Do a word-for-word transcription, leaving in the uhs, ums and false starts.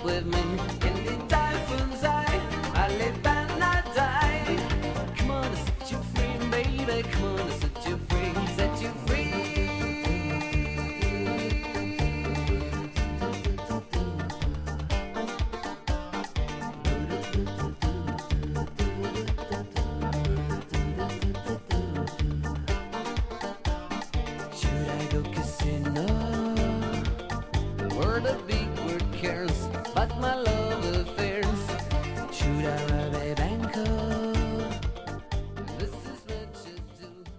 with me. In the typhoon's eye, I live and I die. Come on, I set you free, baby. Come on, I set you free, set you free. Should I go casino? Word of big word cares, but my love